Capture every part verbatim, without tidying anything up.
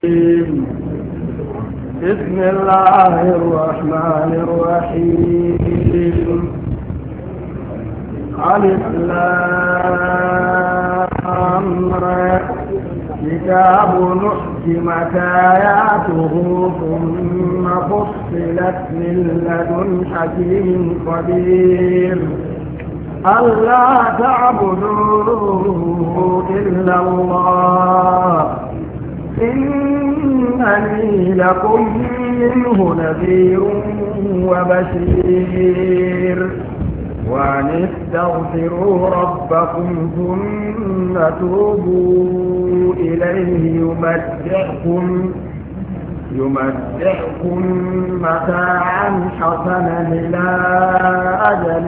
بسم الله الرحمن الرحيم. ألف لام را كتاب نحكمت آياته ثم فصلت من لدن حكيم خبير ألا تعبدوا إلا الله إنني لكم منه نذير وبشير وأن استغفروا ربكم ثم توبوا إليه يمتعكم يمتعكم متاعا حسنا إلى أجل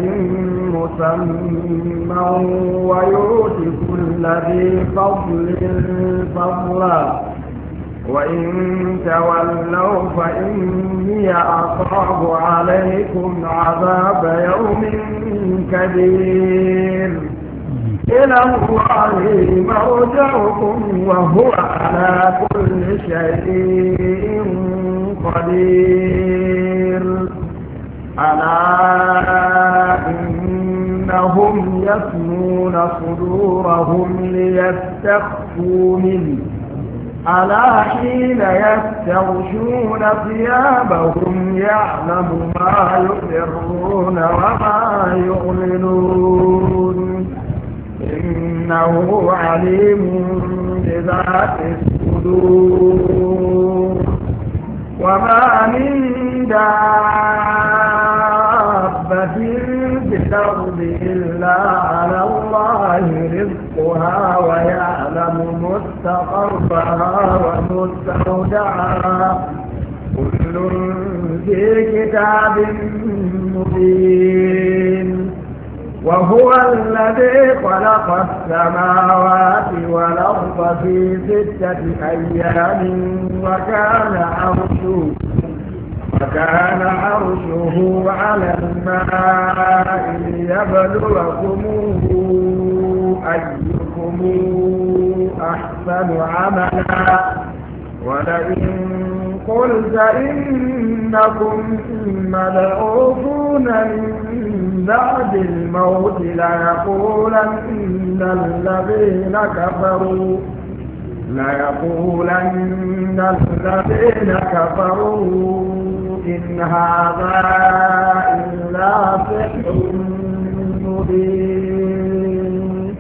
مسمى ويؤتي كل ذي فضل فضلا وإن تولوا فإني أخاف عليكم عذاب يوم كبير إلى الله مرجعكم وهو على كل شيء قدير ألا إنهم يثنون صدورهم ليستخفوا منه ألا حين يستغشون ثيابهم يعلم ما يسرون وما يعلنون إنه عليم بذات الصدور وما من دابة في الأرض إلا على الله رزقها ويعلم مستقرها ومستودعها كل في كتاب مبين وهو الذي خلق السماوات والأرض في ستة أيام وكان عرشه وكان عرشه على الماء ليبلوكم أيكم أحسن عملا ولئن قلت إنكم مبعوثون من بعد الموت ليقولن الذين كفروا ليقولن الذين كفروا إن هذا إلا سحر مبين.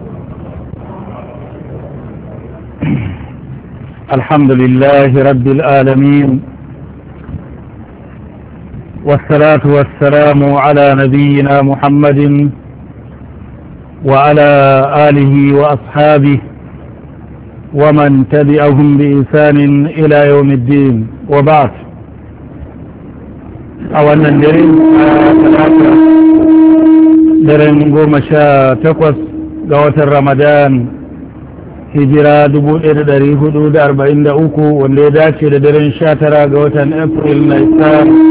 الحمد لله رب العالمين والصلاة والسلام على نبينا محمد وعلى آله وأصحابه ومن تبعهم بإحسان إلى يوم الدين وبعد. أولا درين ثلاثة درين قوم شاء تقوس قوة رمضان hijira dubu ɗaya da ɗari hudu da arba'in da uku wanda ya dace da daren sha tara ga watan april na isa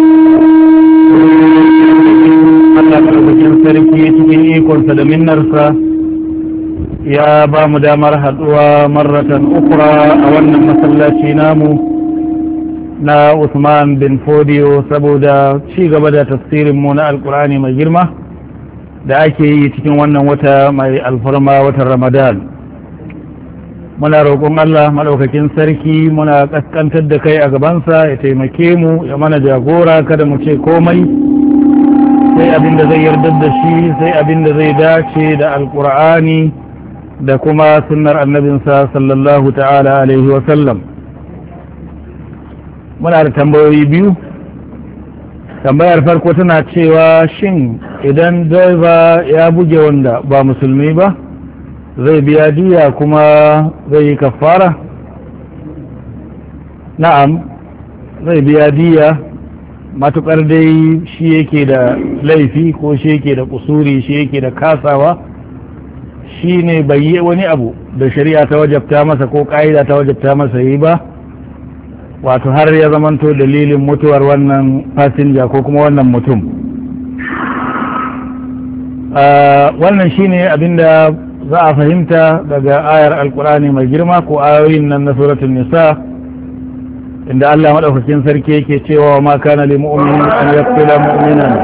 Allah karfakin sarki cikin ikonsa da minnarsa ya ba mu damar haɗuwa marratan ukura a wannan masallaci namu na Usman bin Fodiyo saboda ci gaba da tafsirinmu na alkur'ani mai girma da ake yi cikin wannan wata mai alfarma watan ramadan. Muna roƙon Allah maɗaukakin sarki muna ƙasƙantar da kai a gabansa ya taimake mu ya mana jagora kada mu ce komai sai abin da zai yarda da shi sai abin da zai dace da alƙur'ani da kuma sunnar annabinsa sallallahu ta'ala alaihi wa sallam. Muna da tambayoyi biyu. Tambayar farko tana cewa shin idan driver ya buge wanda ba musulmi ba zai biya diya kuma zai yi kafara? Na'am, zai biya diya matukar dai shi yake da laifi ko shi yake da kusuri shi yake da kasawa, shi ne bai yi wani abu da shari'a ta wajabta masa ko ƙa'ida ta wajabta masa yi ba, wato har ya zamanto dalilin mutuwar wannan fasinja ko kuma wannan mutum. Wannan shi ne abinda za a fahimta daga ayar alkurani mai girma ko ayoyin nan na suratul nisa inda Allah madaukakin sarki yake cewa ma kana lil mu'minin an yaqtula mu'minan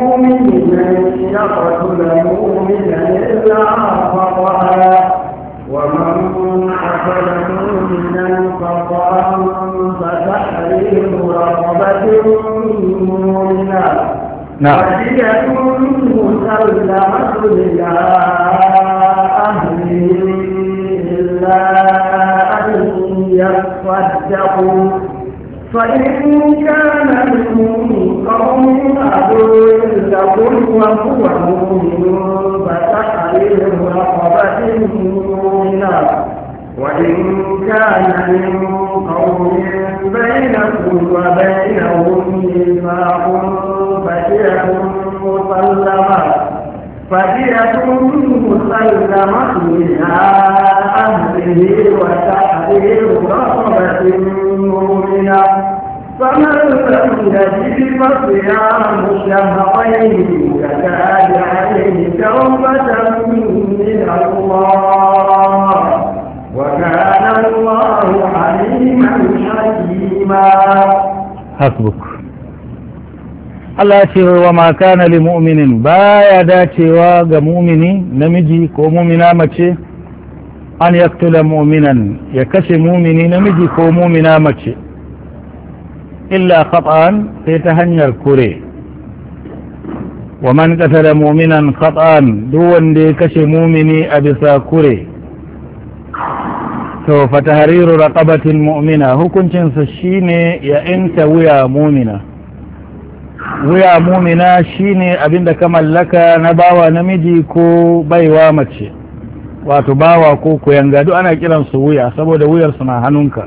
ومن قتل مؤمنا خطأ فتحرير رقبة مؤمنة وَدِيَةٌ مُّسَلَّمَةٌ إِلَىٰ أَهْلِهِ إِلَّا أَن يَصَّدَّقُوا فَإِن كَانَ مِن قَوْمٍ عَدُوٍّ لَّكُمْ وَهُوَ مُؤْمِنٌ فَتَحْرِيرُ رَقَبَةٍ مُّؤْمِنَةٍ وَإِن كَانَ مِن قَوْمٍ بَيْنَكُمْ وَبَيْنَهُم مِّيثَاقٌ فدية مسلمة فدية مسلمة إلى أهله وتحرير رقبة مؤمنة فمن لم يجد فصيام شهرين متتابعين توبة من الله وكان الله عليما حكيما. حسبك. Allah ce wa ma kana li mu'minin baya dacewa ga mumini namiji ko mumina mace an yaktula mu'minan ya kashe mumini namiji ko mumina mace illa khata'an sai ta hanyar kure wa man qatala mu'minan khata'an duk wanda ya kashe mumini a bisa kure to fa tahriru raqabatin mu'mina hukuncin sa shine ya inta wuya mu'mina wuya mumina shine abinda ka mallaka na bawa namiji ko baiwa mace wato bawa ko kuyanga duk ana kiransu wuya saboda wuyar suna hannunka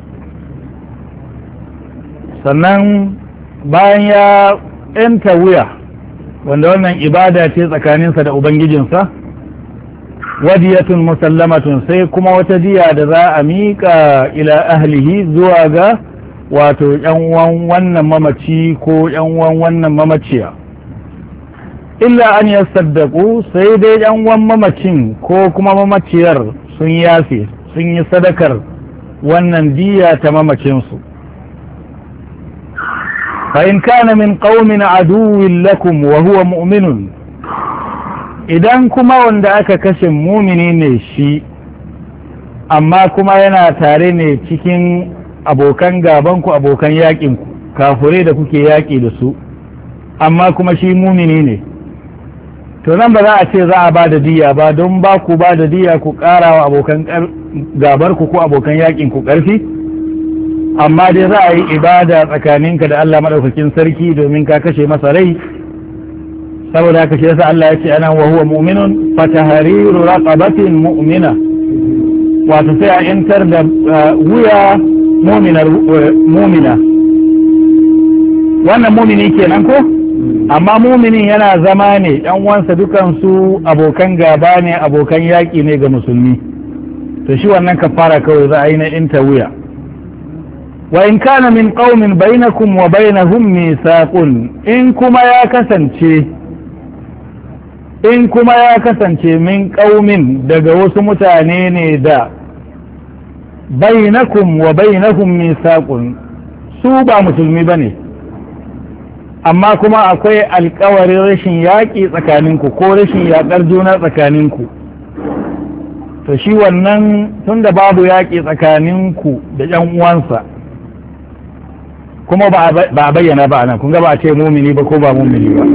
sannan bayan ya yanta wuya wanda wannan ibada ce tsakaninsa da ubangijinsa wadiyatun musallamatun sai kuma wata diya da za a miƙa ila ahlihi zuwa ga wato uwan wannan mamaci ko uwan wannan mamaciya illa an yasaddaku sai dai uwan mamacin ko kuma mamaciyar sun yafe sun yi sadakar wannan diya ta mamacinsu fa in kana min qaumin aduwwin lakum wa huwa mu'minun idan kuma wanda aka kashe mumini ne shi amma kuma yana tare ne cikin abokan gabanku abokan yaƙinku kafurai da kuke yaƙi da su amma kuma shi mumini ne to nan ba za a ce za a ba da diya ba don ba ku ba da diya ku ƙara wa abokan gabarku ko abokan yaƙinku ƙarfi amma dai za a yi ibada tsakaninka da Allah maɗaukakin sarki domin ka kashe masa rai saboda haka shi yasa Allah ya ce ana wa huwa mu'minun fatahariru raqabatin mu'mina wato sai a yantar da wuya mumina wannan mumini kenan ko amma muminin yana zama ne yan uwansa dukansu abokan gaba ne abokan yaƙi ne ga musulmi to shi wannan kafara kawai za a yi na inta wuya wa in kana min qaumin bainakum wa bainahum mithaqun in kuma ya kasance in kuma ya kasance min qaumin daga wasu mutane ne da bainakum wa bainahum mithaqun su ba musulmi bane amma kuma akwai alkawarin rashin yaƙi tsakaninku ko rashin yaƙar juna tsakaninku to shi wannan tunda babu yaƙi tsakaninku da ƴan uwansa kuma ba a bayyana ba nan kun ga ba a ce mumini ba ko ba mumini ba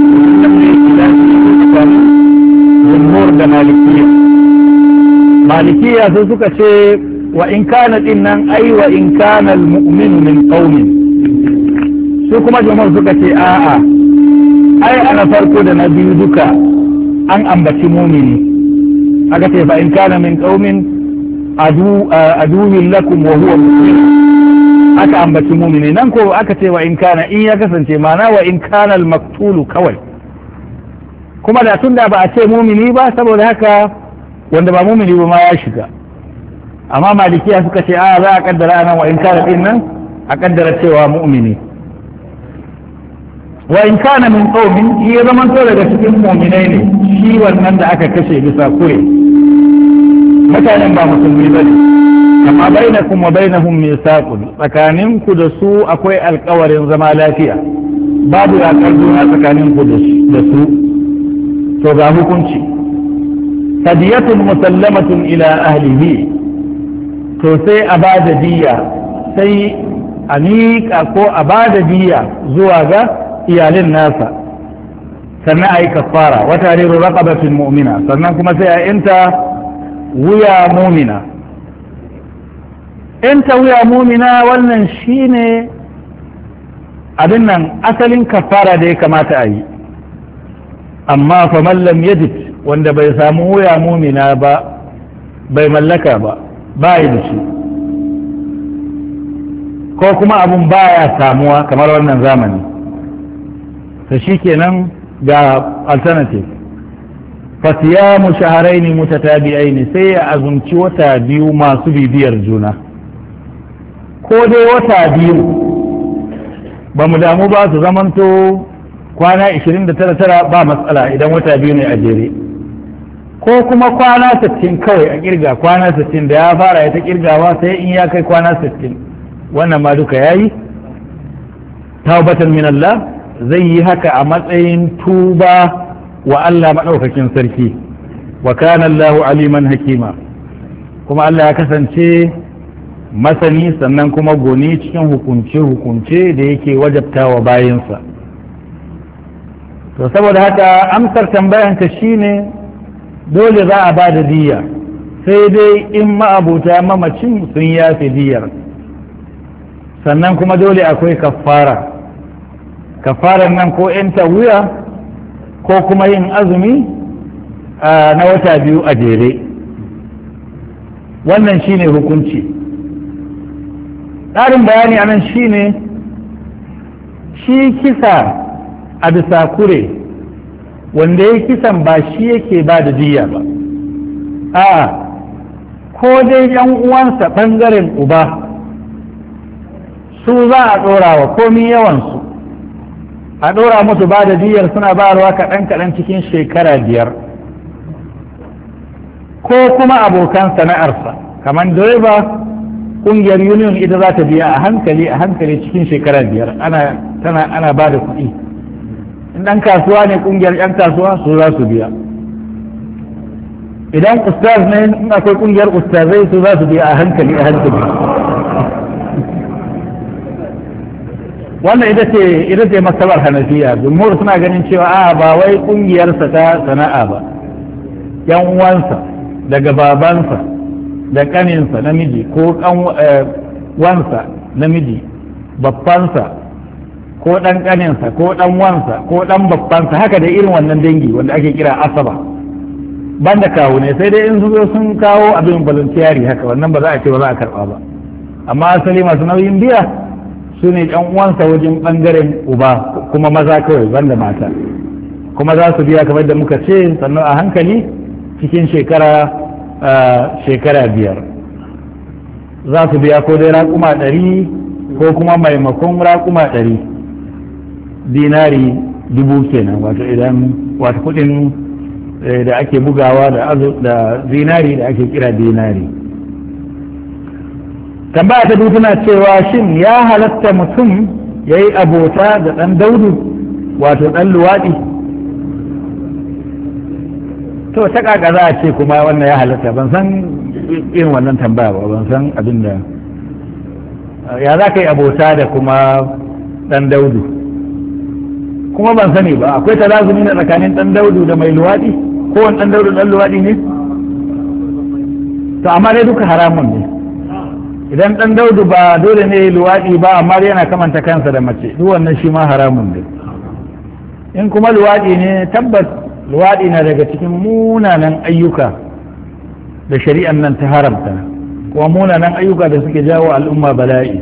jumhur da malikiya malikiya su suka ce wa in kana din nan ai wa in kana al-mu'minu min qaumin su kuma jumhur suka ce a'a ai ana farko da na biyu duka an ambaci mumini aka ce fa in kana min qaumin adu aduwwin lakum wa huwa mu'min aka ambaci mumini nan ko aka ce wa in kana in ya kasance mana wa in kana al-maqtulu kawai kuma da tunda ba a ce mumini ba saboda haka wanda ba mumini ba ma ya shiga amma malikiya suka ce a za a kaddara nan wa in kana din nan a kaddara cewa mu'mini wa in kana min qaumin ya zaman to daga cikin mu'minai ne shi wannan da aka kashe bisa kure mutanen ba musulmi bane amma bainakum wa bainahum mithaqun tsakaninku da su akwai alƙawarin zama lafiya babu yaƙar juna tsakaninku da su to ga hukunci hadiyatun musallamatun ila ahlihi to sai a ba da diya sai a miƙa ko a ba da diya zuwa ga iyalin nasa sannan a yi kafara wata riru raqabatin mu'mina sannan kuma sai a inta wuya mu'mina inta wuya mu'mina wannan shine abin nan asalin kafara da ya kamata a yi amma fa man lam yajid wanda bai samu wuya mu'mina ba bai mallaka ba ba yi da shi ko kuma abun baya samuwa kamar wannan zamani ta shi kenan ga alternative fasiyamu shaharaini mutatabi'aini sai ya azumci wata biyu masu bibiyar juna ko dai wata biyu ba mu damu ba su zamanto kwana ishirin da tara ba matsala idan wata biyu ne a jere ko kuma kwana sittin kawai a kirga kwana sittin da ya fara ya ta kirgawa sai in ya kai kwana sittin wannan ma duka yayi taubatan min Allah zai yi haka a matsayin tuba wa Allah madaukakin sarki wa kana Allahu aliman hakima kuma Allah ya kasance masani sannan kuma goni cikin hukunce hukunce da yake wajabtawa bayinsa to saboda haka amsar tambayanka shine dole za a ba da diya sai dai in ma'abuta mamacin sun yafe diyar sannan kuma dole akwai kafara kafarar nan ko yan wuya ko kuma yin azumi na wata biyu a jere wannan shine hukunci ƙarin bayani anan shine shi kisa a bisa kure wanda ya kisan ba shi yake ba da diya ba a ko dai yan uwansa ɓangaren uba su za a ɗora wa komi yawansu a ɗora musu ba da diyar suna bayarwa kaɗan-kaɗan cikin shekara biyar ko kuma abokan sana'arsa kamar direba ƙungiyar union ita za ta biya a hankali a hankali cikin shekara biyar ana tana ana ba da kuɗi in ɗan kasuwa ne ƙungiyar 'yan kasuwa su za su biya idan ustaz ne in akwai ƙungiyar ustazai su za su biya a hankali a hankali wannan ita ce ita ce masabar hanafiya jumhur suna ganin cewa a ba wai ƙungiyarsa ta sana'a ba yan uwansa daga babansa da ƙaninsa namiji ko ƙan wansa namiji babbansa ko ɗan ƙaninsa ko ɗan wansa ko ɗan babbansa haka da irin wannan dangi wanda ake kira asaba banda kawo ne sai dai in sun zo sun kawo abin voluntary haka wannan ba za a ce ba za a karɓa ba amma asali masu nauyin biya su ne ɗan uwansa wajen ɓangaren uba kuma maza kawai banda mata kuma za su biya kamar da muka ce sannan a hankali cikin shekara shekara biyar za su biya ko dai raƙuma ɗari ko kuma maimakon raƙuma ɗari dinari dubu kenan wato idan wato kuɗin da ake bugawa da zinari da ake kira dinari tambaya ta tana cewa shin ya halatta mutum ya yi abota da ɗan daudu wato ɗan luwaɗi to ta kaka za a ce kuma wannan ya halatta ban san irin wannan tambaya ba ban san abin da ya za ka yi abota da kuma ɗan daudu kuma ban sani ba akwai talazumi na tsakanin ɗan daudu da mai luwaɗi ko wani ɗan daudu ɗan luwaɗi ne to amma dai duka haramun ne idan ɗan daudu ba dole ne luwaɗi ba amma dai yana kamanta kansa da mace duk wannan shi ma haramun ne in kuma luwaɗi ne tabbas luwaɗi na daga cikin munanan ayyuka da shari'an nan ta haramta kuma munanan ayyuka da suke jawo al'umma bala'i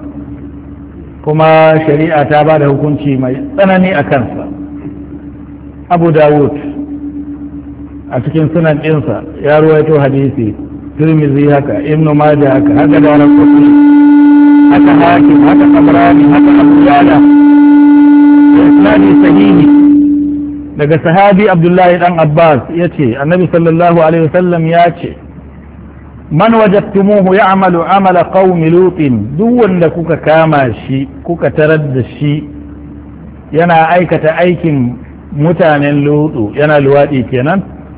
kuma shari'a ta ba da hukunci mai tsanani a kansa abu dawud a cikin sunan ɗinsa ya ruwaito hadisi tirmizi haka ibnu majah haka haka da rasul haka hakim haka tabrani haka abu yala isnadi sahihi daga sahabi abdullahi dan abbas ya ce annabi sallallahu alaihi wasallam ya ce man wajadtumuhu ya'malu amala qaumi lutin duk wanda kuka kama shi kuka tarar da shi yana aikata aikin mutanen lutu yana luwadi kenan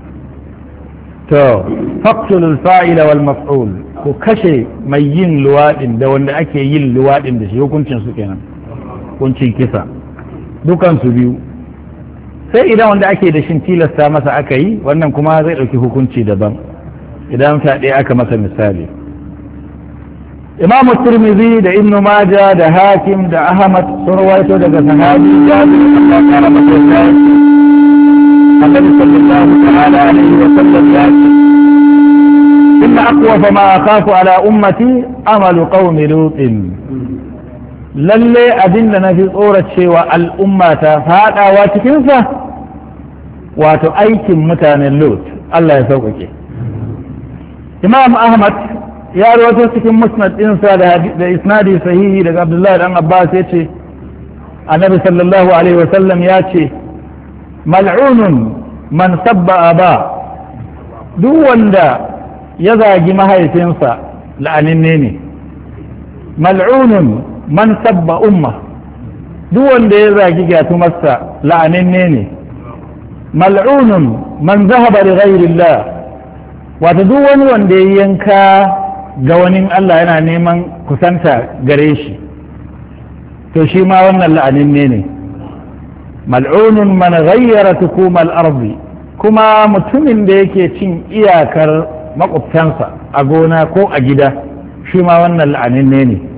to faqtulul fa'ila wal maf'ul ku kashe mai yin luwadin da wanda ake yin luwadin da shi hukuncin su kenan hukuncin kisa dukan su biyu sai idan wanda ake da shin tilasta masa aka yi wannan kuma zai dauki hukunci daban idan fyaɗe aka masa misali imamu tirmidhi da ibn maja da hakim da ahmad sun rawaito daga sahabi jabir Allah kara masa yarda annabi sallallahu ta'ala alaihi wa sallam ya ce inna aqwa ma akhafu ala ummati amalu qaumi lutin lalle abinda nafi tsoracewa al'umma ta fadawa cikin sa wato aikin mutanen lut Allah ya sauƙaƙe imam ahmad ya rawaito cikin musnad ɗinsa da isnadi sahihi daga abdullahi dan abbas ya ce annabi sallallahu alaihi wasallam ya ce mal'unun man sabba aba duk wanda ya zagi mahaifinsa la'aninne ne mal'unun man sabba umma duk wanda ya zagi gyatumarsa la'aninne ne mal'unun man zahaba li ghairillah wato duk wani wanda ya yanka ga wani Allah yana neman kusanta gare shi to shi ma wannan la'anin ne ne mal'unun man ghayyara tukumal ardi kuma mutumin da yake cin iyakar makwabtansa a gona ko a gida shi ma wannan la'anin ne ne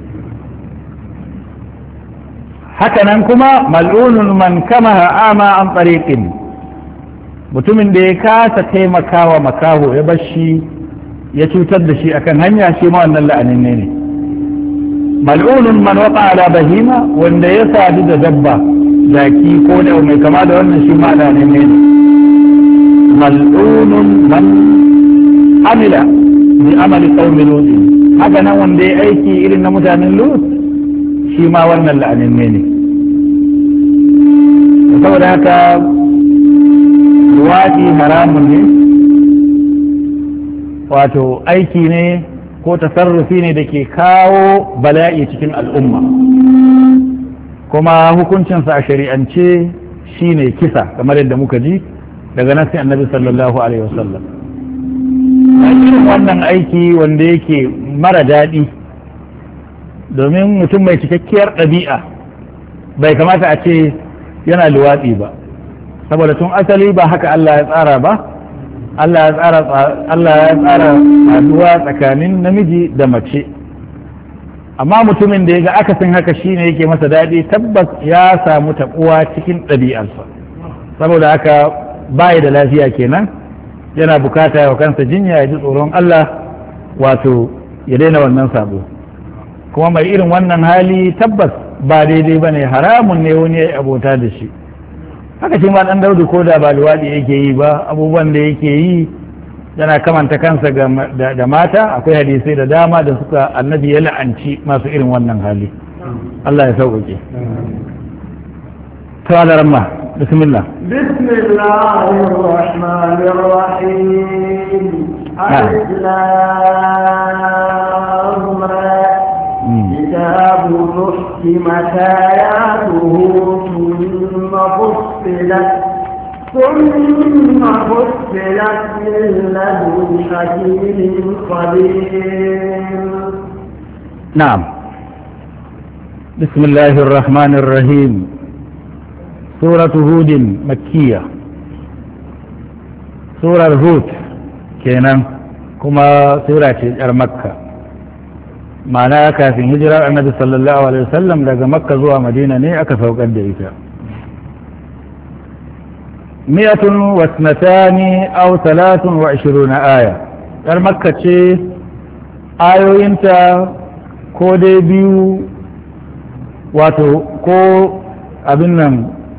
hakanan kuma mal'unun man kamaha ama an tariqin mutumin da ya kasa taimakawa makaho ya bar shi ya cutar da shi akan hanya shi ma wannan la'anin ne ne mal'unun man waqa ala bahima wanda ya sadu da dabba zaki ko da mai kama da wannan shi ma la'anin ne ne mal'unun man amila bi amali qaumi lut haka nan wanda ya aiki irin na mutanen lut shi ma wannan la'anin ne ne saboda haka luwaɗi haramun ne wato aiki ne ko tasarrufi ne da ke kawo bala'i cikin al'umma kuma hukuncinsa a shari'ance shine kisa kamar yadda muka ji daga nasi annabi sallallahu alaihi wasallam a irin wannan aiki wanda yake mara daɗi domin mutum mai cikakkiyar ɗabi'a bai kamata a ce yana luwaɗi ba saboda tun asali ba haka Allah ya tsara ba Allah ya tsara Allah ya tsara haduwa tsakanin namiji da mace amma mutumin da ya ga akasin haka shine yake masa daɗi tabbas ya samu taɓuwa cikin ɗabi'arsa saboda haka bai da lafiya kenan yana bukata ya kansa jinya ya ji tsoron Allah wato ya daina wannan sabo kuma mai irin wannan hali tabbas ba daidai bane haramun ne wani ya yi abota da shi haka shi ma dan daudu ko da ba luwaɗi yake yi ba abubuwan da yake yi yana kamanta kansa da mata akwai hadisai da dama da suka annabi ya la'anci masu irin wannan hali Allah ya sauƙaƙe ta'ala ramma bismillah bismillahir rahmanir rahim alif lam ra كتاب محكمت آياته ثم فصلت ثم فصلت من لدن حكيم خبير. نعم. بسم الله الرحمن الرحيم. سورة هود مكية. سورة هود كينا كما سورة مكة. ma'ana kafin hijirar annabi sallallahu alaihi wasallam daga makka zuwa madina ne aka saukar da ita miyatun wasnatani aw thalathun wa ishiruna aya yar makka ce ayoyinta ko dai biyu wato ko abin nan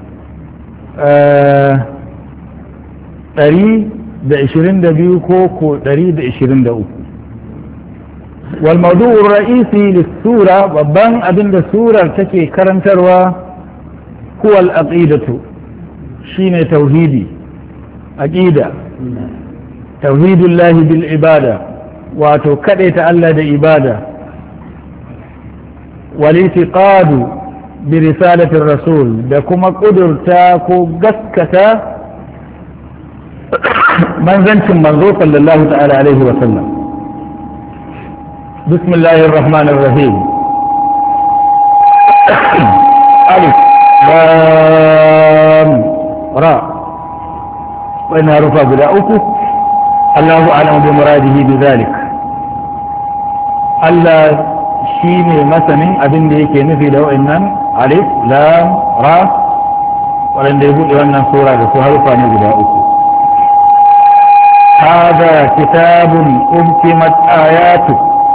ɗari da ishirin da biyu ko ko ɗari da ishirin da uku والموضوع الرئيسي للسورة وبان أبن السورة تكي كرنتروا هو الأقيدة شين توحيدي أقيدة توحيد الله بالعبادة wato kadaita Allah da ibada wal itiqadu bi risalatir rasul da kuma kudurta ko gaskata manzancin manzo sallallahu ta'ala alaihi wa sallam. bismillahir rahmanir rahim alif lam ra wa ina rufa guda uku Allahu a'lamu bi muradihi bi zalik. Allah shine masanin abin da yake nufi da wa'annan alif lam ra wanda ya bude wannan sura da su harufa ne guda uku. hada kitabun umtimat ayatu,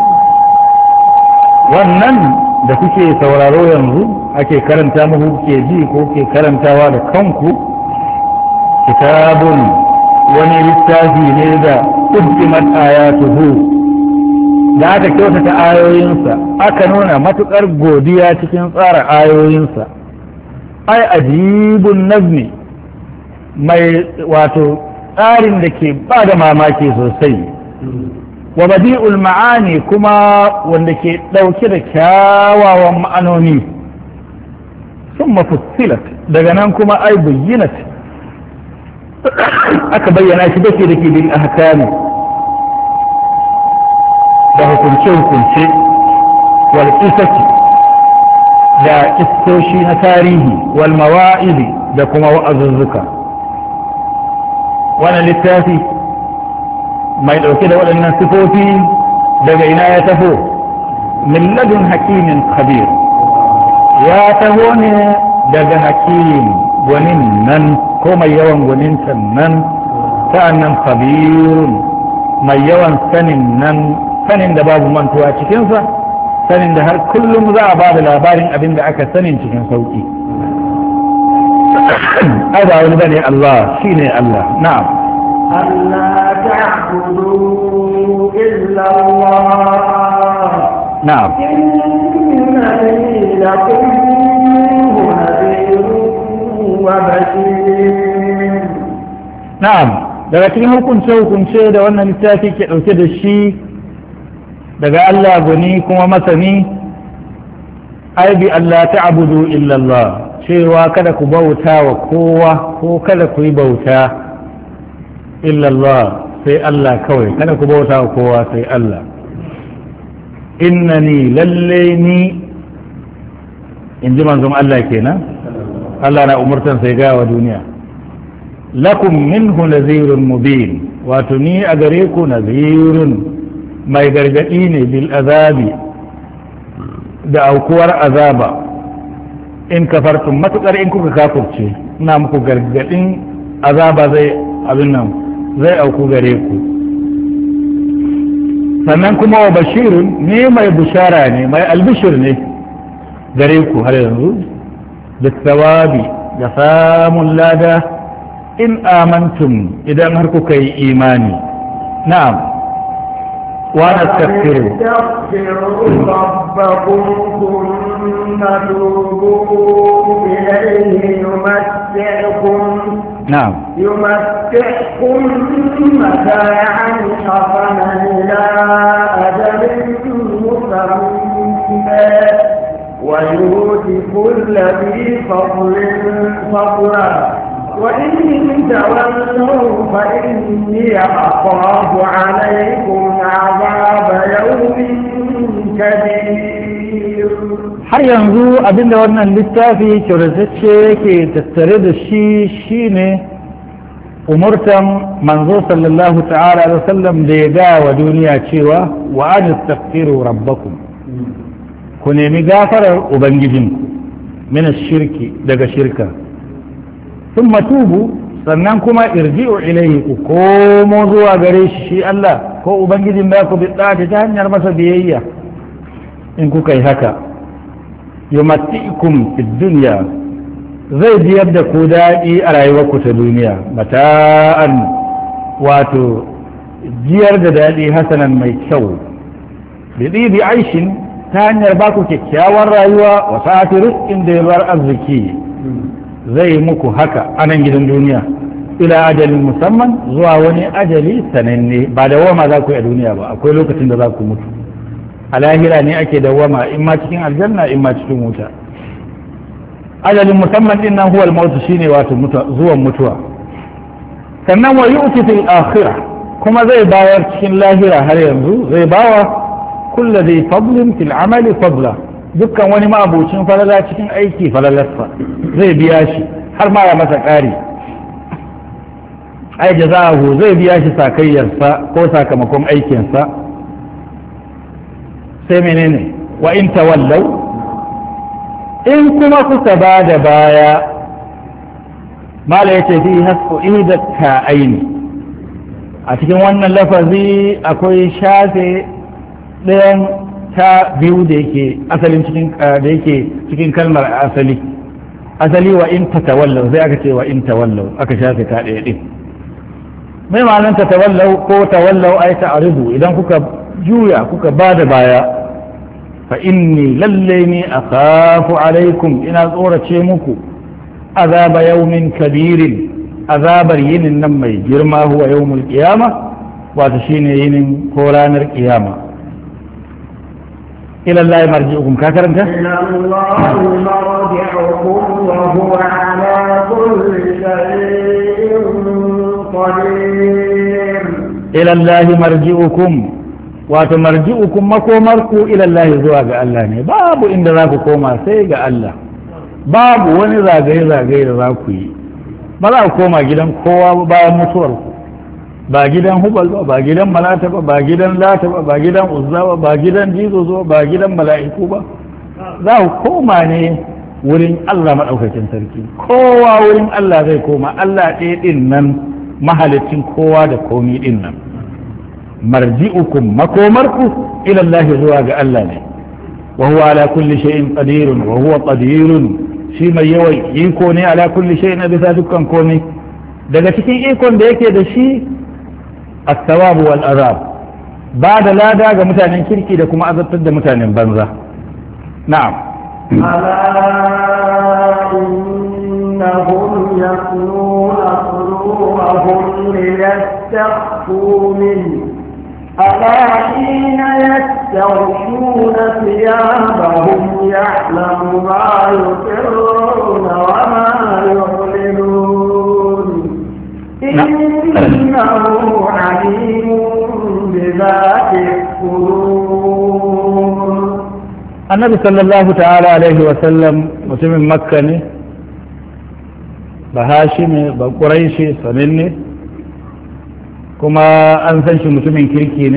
wannan da kuke sauraro yanzu ake karanta muku kuke ji ko kuke karantawa da kanku, kitabun wani littafi ne da umtimat ayatuhu da aka kyautata ayoyinsa aka nuna matukar godiya cikin tsara ayoyinsa. ai ajibun nazmi mai wato tsarin da ke ba da mamaki sosai, wa badi'ul ma'ani kuma wanda ke ɗauke da kyawawan ma'anoni. sun mafussilat daga nan kuma ai bayyinat aka bayyana shi dake da ke bin ahkami da hukunce-hukunce wal qisasi da kistoshi na tarihi wal mawa'izi da kuma wa'azuzzuka. wannan littafi mai ɗauke da waɗannan sifofi daga ina ya taho? min ladun hakimin khabir, ya taho ne daga hakim gwanin nan ko mai yawan gwanintan nan, sa'annan khabirun mai yawan sanin nan, sanin da babu mantuwa cikinsa, sanin da har kullum za a ba da labarin abin da aka sanin cikin sauƙi. ai ba wani bane Allah shine Allah. na'am ألا تعبدوا إلا الله نعم إنني لكم نذير وبشير. نعم daga cikin hukunce-hukunce da wannan littafi ke ɗauke da shi daga Allah gani kuma masani, ai bi Allah ta'budu illa Allah, cewa kada ku bauta wa kowa ko kada ku yi bauta illa Allah sai Allah kawai, kada ku bauta wa kowa sai Allah. innani lalle ni in ji manzon Allah kenan, Allah na umurtan sai ga wa duniya, lakum minhu nazirun mubin, wato ni a gare ku nazirun mai gargadi ne bil azabi da aukuwar azaba in kafartum, matukar in kuka kafurce ina muku gargadin azaba zai abin nan zai auku gare ku. sannan kuma wa bashirun ne mai bishara ne mai albishir ne gare ku har yanzu da tsawabi da samun lada in amantum idan har kuka yi imani. na'am wa nastaghfiru rabbakum thumma tubu ilayhi yumatti'ukum نعم يمتعكم متاعا حسنا إلى أجل مسمى ويؤتي كل ذي فضل فضلا وإن تولوا فإني أخاف عليكم عذاب يوم كبير. har yanzu abinda wannan littafi kyautacce ke tattare da shi shine umurtan manzo sallallahu ta'ala alaihi wasallam da ya ga wa duniya cewa wa an astaghfiru rabbakum, ku nemi gafarar ubangijinku min shirki daga shirka, thumma tubu sannan kuma irji'u ilayhi ku komo zuwa gare shi shi Allah ko ubangijin da ku bi ta hanyar masa biyayya. in kuka yi haka yumatti'ukum fid dunya, zai biyar da ku daɗi a rayuwarku ta duniya, mata'an wato jiyar da daɗi hasanan mai kyau, bi ɗibi aishin ta hanyar baku kyakkyawar rayuwa wa sa'ati rizqin da yabar arziki, zai muku haka a nan gidan duniya ila ajalin musamman zuwa wani ajali sananne ba dawama za ku yi a duniya ba akwai lokacin da za ku mutu a lahira ne ake dawama in ma cikin aljanna in ma cikin wuta ajalin musamman din nan huwal mautu shine wato zuwan mutuwa sannan wa yu'ti fil akhirah kuma zai bayar cikin lahira har yanzu zai bawa kullu dhi fadlin fil amali fadla dukkan wani ma'abucin falala cikin aiki falalarsa zai biya shi har ma ya masa ƙari ai jaza'ahu zai biya shi sakayyarsa ko sakamakon aikinsa sai menene wa in tawallau in kuma kuka ba da baya mala yace fi hasfu idat ka aini a cikin wannan lafazi akwai shafe ɗayan ta biyu da yake asalin cikin da yake cikin kalmar asali asali wa in tatawallau sai aka ce wa in tawallau aka shafe ta ɗaya din mai ma'anar tatawallau ko tawallau ai ta'ridu idan kuka juya kuka bada baya fa inni lalle ni akhafu alaikum ina tsorace muku azaba yawmin kabirin azabar yinin nan mai girma huwa yawmul qiyama wato shine yinin ko ranar qiyama إلى الله مرجعكم كاكرنت إلى الله مرجعكم وهو على كل شيء قدير إلى الله مرجعكم وتمرجعكم مكومركم إلى الله زواج الله باب إن ذاك كوما سيجا الله باب وني زاغي زاغي ذاكي ba za ku koma gidan kowa bayan mutuwarku ba gidan hubal ba ba gidan malata ba ba gidan lata ba ba gidan uzza ba ba gidan jizozo ba gidan mala'iku ba za ku koma ne wurin Allah maɗaukakin sarki kowa wurin Allah zai koma Allah ɗaya ɗin nan mahalicin kowa da komi ɗin nan marji'ukum makomarku ila Allah zuwa ga Allah ne wa huwa ala kulli shay'in qadirun wa huwa qadirun shi mai yawan iko ne ala kulli shay'in bisa dukkan komai daga cikin ikon da yake da shi الثواب والعذاب بعد لا داغ متانين كيركي da kuma azabtar da mutanen banza na'am ala innahum yaquluna qulubahum liyastakhfu min ala hina yastaghshuna thiyabahum ya'lamu ma yusirruna wa ma yu'linun إنه عليم بذات الصدور النبي صلى الله تعالى عليه وسلم مسلم مكة بهاشم بقريشي سنني كما أنسان شي مسلمين كيركي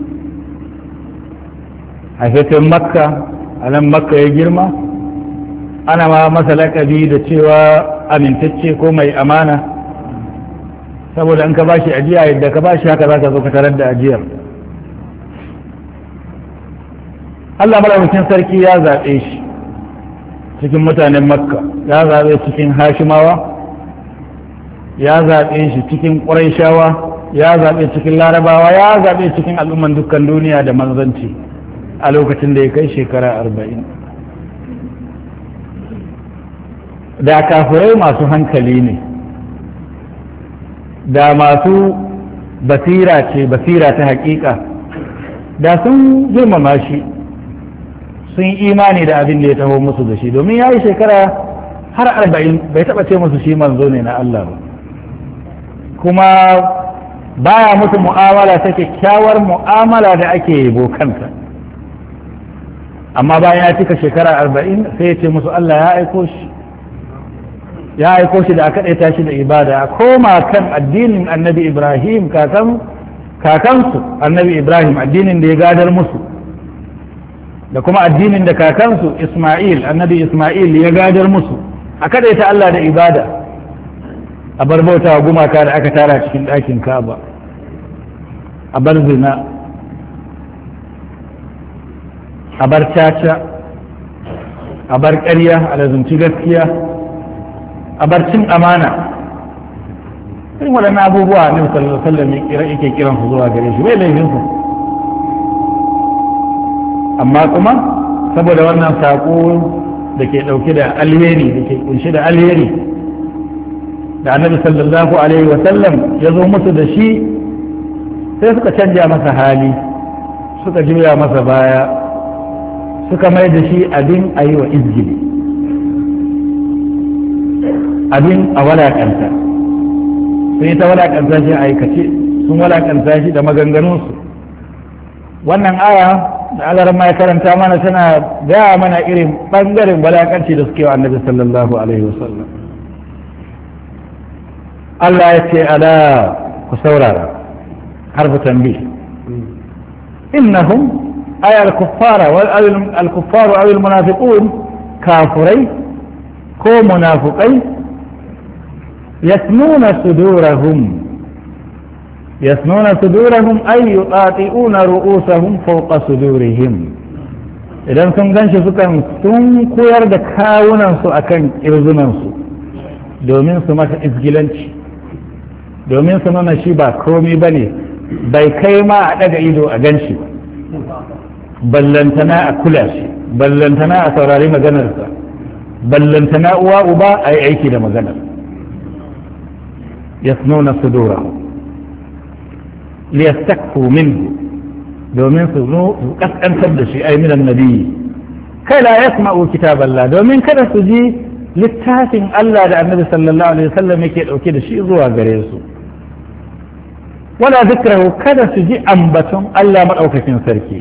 haifafen makka a nan makka ya girma ana ma masa lakabi da cewa amintacce ko mai amana saboda in ka ba shi ajiya yadda ka ba shi haka za ka zo ka tarar da ajiyar Allah madaukakin sarki ya zaɓe shi cikin mutanen makka ya zaɓe cikin hashimawa ya zaɓe shi cikin ƙuraishawa ya zaɓe cikin larabawa ya zaɓe cikin al'umman dukkan duniya da manzanci a lokacin da ya kai shekara arba'in da kafirai masu hankali ne da masu basira ce basira ta hakika da sun girmama shi sun imani da abin da ya taho musu da shi domin ya yi shekara har arba'in bai taɓa ce musu shi manzo ne na Allah ba kuma baya musu mu'amala ta kyakkyawar mu'amala da ake yabo kanta amma bayan ya cika shekara arba'in sai ya ce musu Allah ya aiko shi ya aiko shi da aka ɗaita shi da ibada koma kan addinin annabi ibrahim kakansu annabi ibrahim addinin da ya gadar musu da kuma addinin da kakansu isma'il annabi isma'il ya gadar musu aka ɗaita Allah da ibada a bar bauta wa gumaka da aka tara cikin ɗakin kaba a bar zina a bar caca a bar ƙarya a lazumci gaskiya a barcin amana irin waɗannan abubuwa ne sallallahu alaihi wasallam yake kiran su zuwa gare shi bai laifin su amma kuma saboda wannan saƙo da ke ɗauke da alheri da ke kunshi da alheri da annabi sallallahu alaihi wasallam ya zo musu da shi sai suka canja masa hali suka juya masa baya suka mai da shi abin a yi wa izgili abin a walakanta sai ta walakanta shi a aikace sun walakanta shi da maganganunsu. Wannan aya da Allah ma ya karanta mana tana gaya mana irin bangaren walakanci da suke wa annabi sallallahu alaihi wasallam. Allah ya ce ala ku saurara harfu tanbih innahum ay al-kuffara wal al-kuffaru aw al-munafiqun kafirai ko munafiqai yasnuna sudurahum yasnuna sudurahum ay yutati'una ru'usahum fawqa sudurihim idan sun ganshi sukan sun koyar da kawunan su akan kirzunan su domin su mata izgilanci domin su nuna shi ba komi ba ne bai kai ma a ɗaga ido a gan shi ballantana a kula shi ballantana a saurari maganarsa ballantana uwa uba a yi aiki da maganar yasnuna sudura liyastakfu minhu domin su kaskantar da shi ai minan nabi kai la yasma'u kitaballah domin kada su ji littafin Allah da annabi sallallahu alaihi wasallam yake dauke da shi zuwa gare su wala zikrahu kada su ji ambaton Allah madaukakin sarki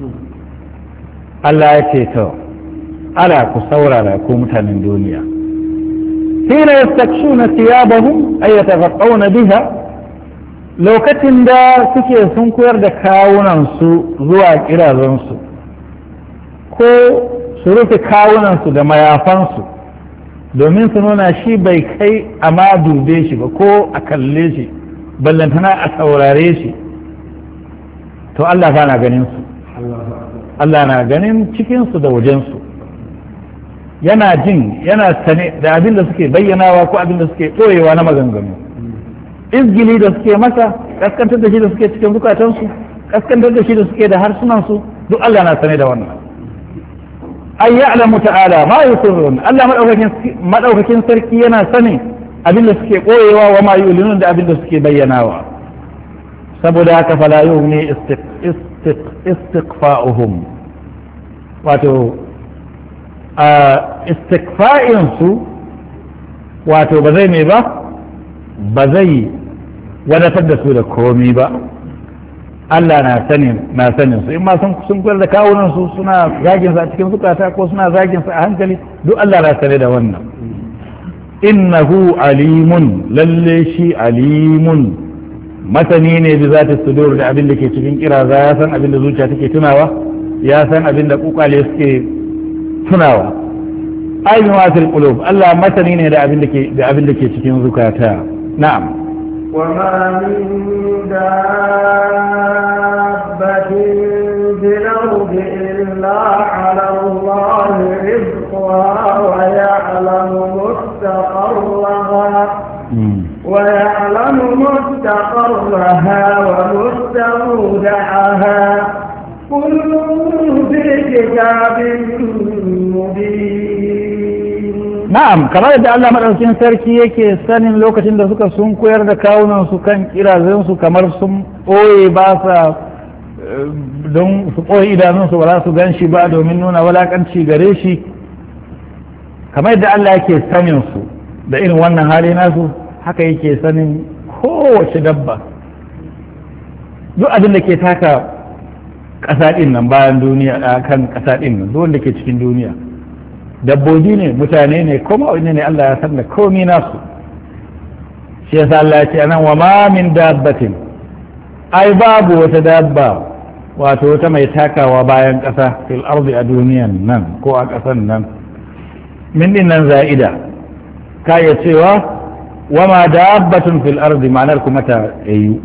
Allah ya ce to ala ku saurara ku mutanen duniya hina yastakshuna thiyabahum ay yataghattawna biha lokacin da suke sun koyar da kawunan su zuwa kirazan su ko su rufe kawunan su da mayafan su domin su nuna shi bai kai a ma dube shi ba ko a kalle shi ballantana a saurare shi to Allah ba na ganin su Allah na ganin cikinsu da wajensu yana jin yana sane da abin da suke bayyanawa ko abin da suke ɓoyewa na maganganu izgili da suke masa kaskantar da shi da suke cikin bukatansu kaskantar da shi da suke da harsunansu duk Allah na sane da wannan ay ya'lamu ta'ala ma yusirrun Allah madaukakin madaukakin sarki yana sani abin da suke koyewa wa ma yulinun da abin da suke bayyanawa saboda haka fala yughni istiqfa'uhum wato a istiqfa'in su wato ba zai mai ba ba zai wadatar da su da komi ba Allah na sanin na sanin su in ma sun sun gwar da kawunan su suna zagin sa a cikin zukata ko suna zagin sa a hankali duk Allah na sane da wannan innahu alimun lalle shi alimun masani ne bi zata sudur da abin da ke cikin kiraza ya san abin da zuciya take tunawa ya san abin da kukale suke tunawa ainihin wasil qulub Allah masani ne da abin da ke da abin da ke cikin zukata na'am وما من دابة في الأرض إلا على الله رزقها ويعلم مستقرها ويعلم مستقرها ومستودعها كل في كتاب مبين na'am kamar da Allah madaukakin sarki yake sanin lokacin da suka sun koyar da kawunan su kan kirazin su kamar sun boye ba sa don su boye idanun su ba za su gan shi ba domin nuna walakanci gare shi kamar da Allah yake sanin su da irin wannan hali nasu haka yake sanin kowace dabba duk abin da ke taka ƙasa ɗin nan bayan duniya kan ƙasa ɗin nan duk wanda ke cikin duniya dabbobi ne mutane ne kuma wani ne Allah ya san da komi nasu shi yasa Allah ya ce anan wa ma min dabbatin ai babu wata dabba wato wata mai takawa bayan ƙasa fil ardi a duniyan nan ko a ƙasan nan min din nan za'ida ka iya cewa wa ma dabbatun fil ardi ma'anar kuma ta ayu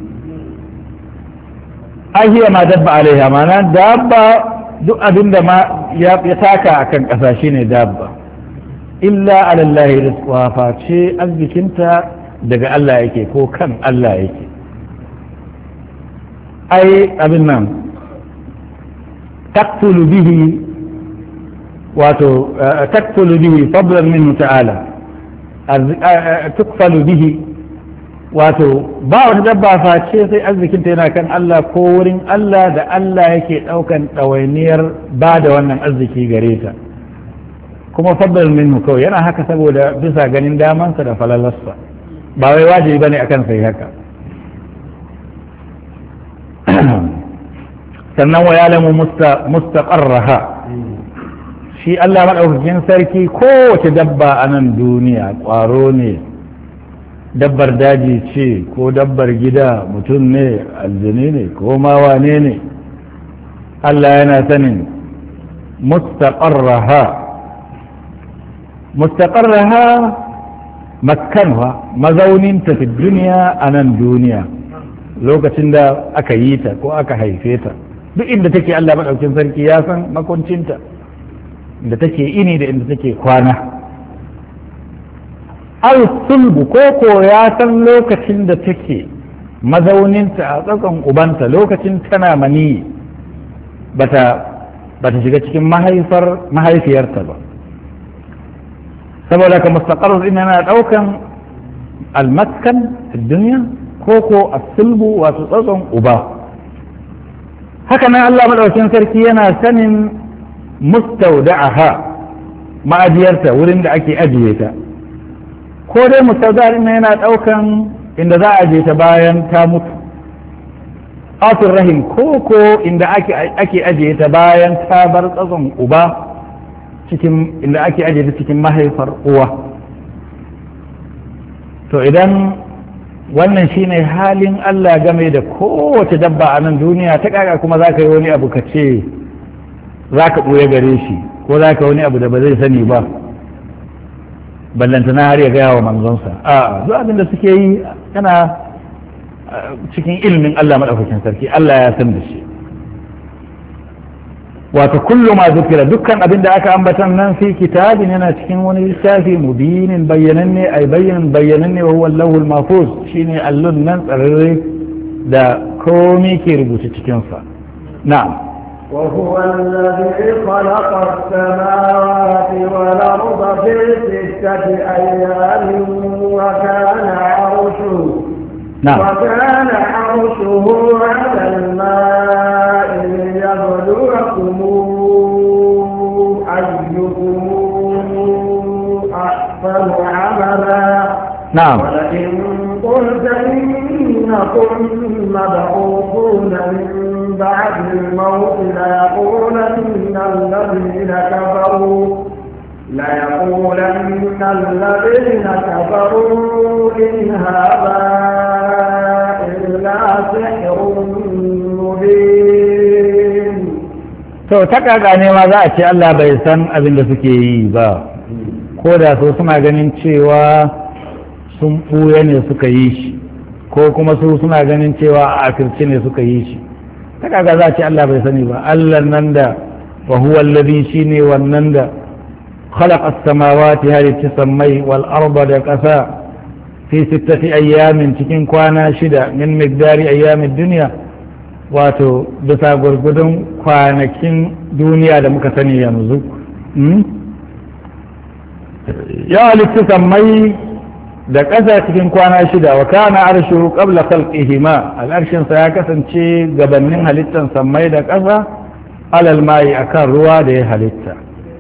ai hiya ma dabba alaiha ma'ana dabba duk abin da ma ya taka a kan ƙasa shi ne dabba illa alallahi rizqa face arzikinta daga Allah yake ko kan Allah yake ai abin nan taktulu bihi wato taktulu bihi fadlan minhu ta'ala tukfalu bihi wato ba wata dabba face sai arzikinta yana kan Allah ko wurin Allah da Allah yake ɗaukan ɗawainiyar ba da wannan arziki gare ta kuma faddal minhu kawai yana haka saboda bisa ganin damansa da falalarsa ba wai wajibi bane akan sai haka sannan wa yalamu mustaqarraha shi Allah maɗaukakin sarki kowace dabba a nan duniya ƙwaro ne dabbar daji ce ko dabbar gida mutum ne aljini ne ko ma wane ne Allah yana sanin mustaqarraha mustaqarraha makkanwa mazauninta fi duniya a nan duniya lokacin da aka yi ta ko aka haife ta duk inda take Allah maɗaukakin sarki ya san makoncinta da take ini da inda take kwana al-sulbu ko ko ya san lokacin da take mazauninta a tsakan ubanta lokacin tana mani bata bata shiga cikin mahaifar mahaifiyarta ba saboda ka mustaqarr din yana daukan al-maskan duniya ko ko as-sulbu wato tsakan uba haka nan Allah madaukakin sarki yana sanin mustawda'aha ma'ajiyarta wurin da ake ajiye ta ko dai mustawda'in yana daukan inda za a ajiye ta bayan ta mutu asir rahim ko ko inda ake ake ajiye ta bayan ta bar tsatson uba cikin inda ake ajiye ta cikin mahaifar uwa to idan wannan shine halin Allah game da kowace dabba a nan duniya ta kaka kuma za ka yi wani abu ka ce za ka ɓoye gare shi ko za ka wani abu da ba zai sani ba ballantana har ya gaya wa manzonsa a duk abin da suke yi yana cikin ilimin Allah maɗaukakin sarki Allah ya san da shi wato kullu ma zukira dukkan abin da aka ambatan nan fi kitabin yana cikin wani littafi mubinin bayyananne ay bayyanan bayyananne wa huwa Allahul mahfuz shine allon nan tsararre da komai ke rubuce cikin sa na'am وهو الذي خلق السماوات والأرض في ستة أيام وكان عرشه نعم وكان عرشه على الماء ليبلوكم أيكم أحسن عملا نعم ولئن قلت إنكم مبعوثون من بعد الموت ليقولن الذين كفروا ليقولن الذين كفروا إن هذا إلا سحر مبين. to ta kaga ne ma za a ce Allah bai san abin da suke yi ba ko da su suna ganin cewa sun ɓuya ne suka yi shi ko kuma su suna ganin cewa a akirce ne suka yi shi ta kaga za a ce Allah bai sani ba Allah nan da wa huwa alladhi shine wannan da khalaqa as-samawati halitta sammai wal arda da ƙasa fi sittati ayyamin cikin kwana shida min miqdari ayyamin duniya wato bisa gurgudun kwanakin duniya da muka sani yanzu ya halitta sammai da ƙasa cikin kwana shida wa kana arshu qabla khalqihima al'arshin sa ya kasance gabanin halittan sammai da ƙasa alal mai akan ruwa da ya halitta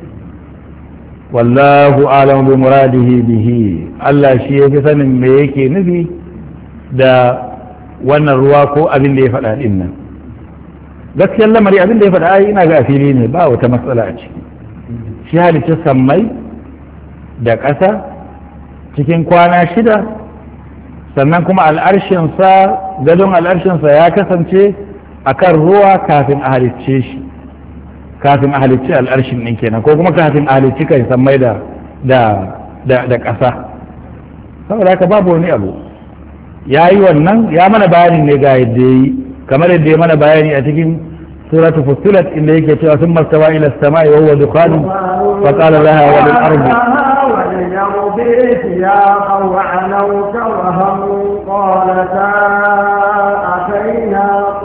wallahu a'lamu bi muradihi bihi Allah shi yafi sanin me yake nufi da wannan ruwa ko abin da ya faɗa din nan gaskiyar lamari abin da ya faɗa ai ina ga fili ne ba wata matsala a ciki shi halitta sammai da ƙasa cikin kwana shida sannan kuma al'arshinsa gadon al'arshinsa ya kasance a kan ruwa kafin a halicce shi kafin a halicce al'arshin ɗin kenan ko kuma kafin a halicci kai sammai da da ƙasa saboda haka babu wani abu ya yi wannan ya mana bayani ne ga yadda ya yi kamar yadda ya mana bayani a cikin suratu fussilat inda yake cewa sun mastawa ila sama'i wa huwa dukhanun fa qala laha wa lil ardi سياقا وعنوا كرها قالتا أتينا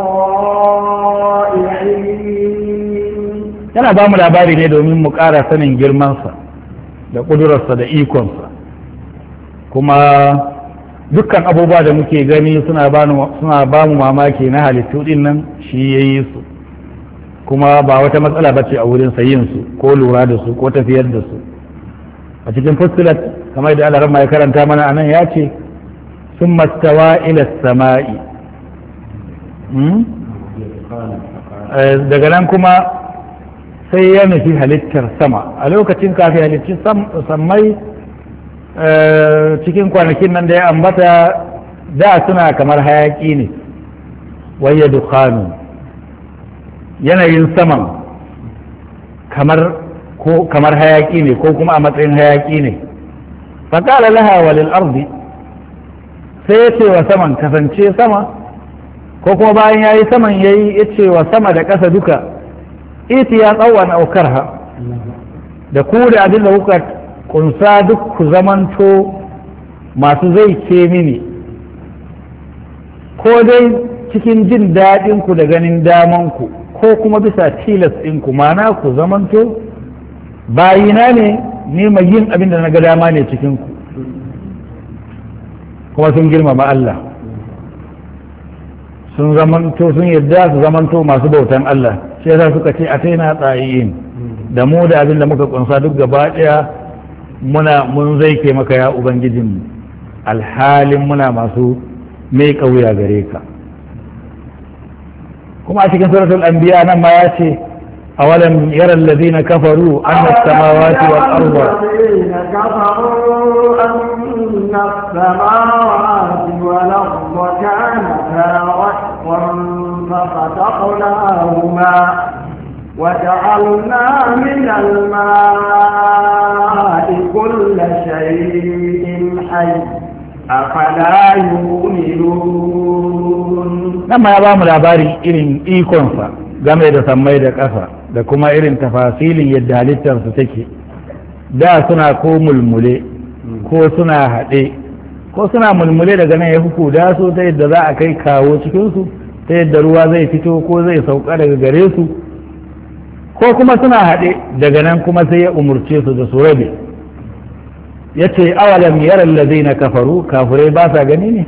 طائعين. yana ba mu labari ne domin mu ƙara sanin girmansa da ƙudurarsa da ikonsa kuma dukkan abubuwa da muke gani suna ba mu mamaki na halittu din nan shi ya yi su kuma ba wata matsala ba ce a wurin sayin su ko lura da su ko tafiyar da su a cikin fusilat kamar da Allah ya karanta mana anan ya ce sun mastawa ila sama'i daga nan kuma sai ya nufi halittar sama a lokacin kafin halittar sammai cikin kwanakin nan da ya ambata da suna kamar hayaki ne waye dukkanu yanayin saman kamar ko kamar hayaki ne ko kuma a matsayin hayaki ne faƙala laha walil ardi sai ya ce wa saman kasance sama ko kuma bayan ya yi saman ya yi ya ce wa sama da ƙasa duka iti ya tsawon aukar ha da ku da abin da kuka kunsa duk ku zamanto masu zai ke mini ko dai cikin jin daɗinku da ganin damanku ko kuma bisa tilas ɗinku mana ku zamanto bayina ne ni mai yin abin da na ga dama ne cikinku kuma sun girmama Allah sun zamanto sun yadda su zamanto masu bautan Allah shi yasa suka ce a taina tsayiyin da mu da abin da muka kunsa duk gaba ɗaya muna mun zai ke maka ya ubangijin alhalin muna masu mai kauya gare ka kuma a cikin suratul anbiya nan ma ya ce awalam yara allazina kafaru anna as-samawati wal arda أن السماوات والأرض كانتا رتقا ففتقناهما وجعلنا من الماء كل شيء حي أفلا يؤمنون لما يبقى labari irin ikonsa game da sammai da ƙasa da kuma irin tafasilin yadda halittarsu take da suna ko mulmule ko suna haɗe ko suna mulmule daga nan ya huku da su ta yadda za a kai kawo cikinsu ta yadda ruwa zai fito ko zai sauka daga gare su ko kuma suna haɗe daga nan kuma sai ya umurce su da su rabe ya ce awalam yaran lazina kafaru kafurai ba sa gani ne